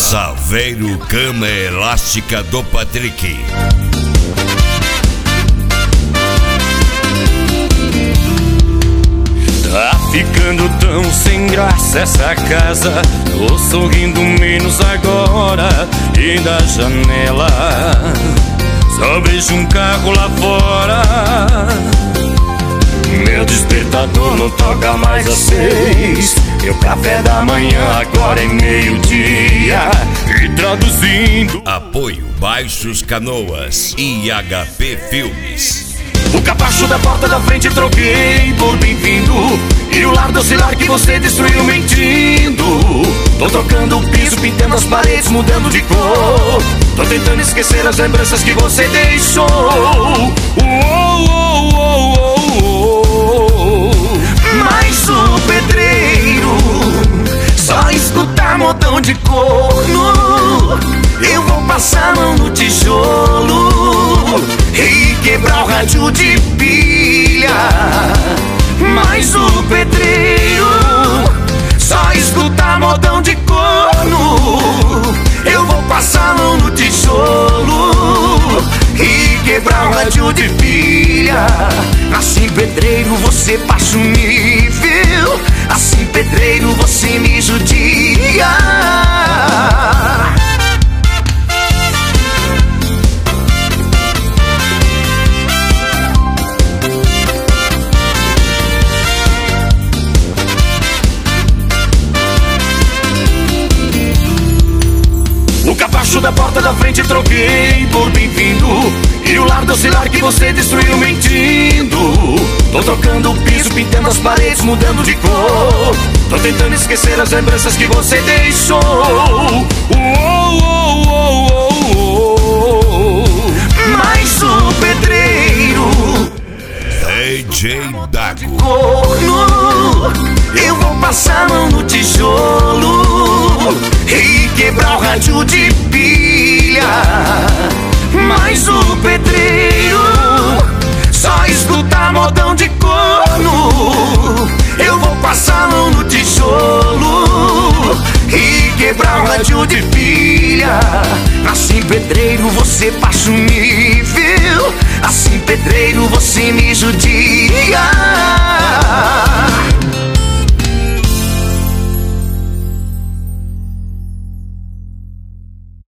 Saveiro Cama Elástica do Patrick. Tá ficando tão sem graça essa casa. Tô sorrindo menos agora. E da janela só vejo um carro lá fora. Meu despertador não toca mais às 6. Meu café da manhã agora é meio-dia. E traduzindo: apoio Baixos Canoas e HP Filmes. o capacho da porta da frente troquei por bem-vindo. E o lar docilar que você destruiu mentindo. Tô trocando o piso, pintando as paredes, mudando de cor. Tô tentando esquecer as lembranças que você deixou. Mas o pedreiro só escutar modão de corno. Eu vou passar a mão no tijolo e quebrar o rádio de pilha. Mas o pedreiro só escutar modão de corno. Eu vou passar a mão no tijolo e quebrar o rádio de pilha. Assim, pedreiro, você passa um nível. Assim, pedreiro, você me judia. O capacho da porta da frente troquei por bem-vindo. E o lar docilar que você destruiu mentindo. Tô trocando o piso, pintando as paredes, mudando de cor. Tô tentando esquecer as lembranças que você deixou. Mas o pedreiro DJ Dago. corno, eu vou passar a mão no tijolo e quebrar o rádio de pilha. Mas o pedreiro só escutar modão de corno. Eu vou passar a mão no tijolo e quebrar o rádio de pilha. Assim, pedreiro, você passa um nível. Assim, pedreiro, você me judia.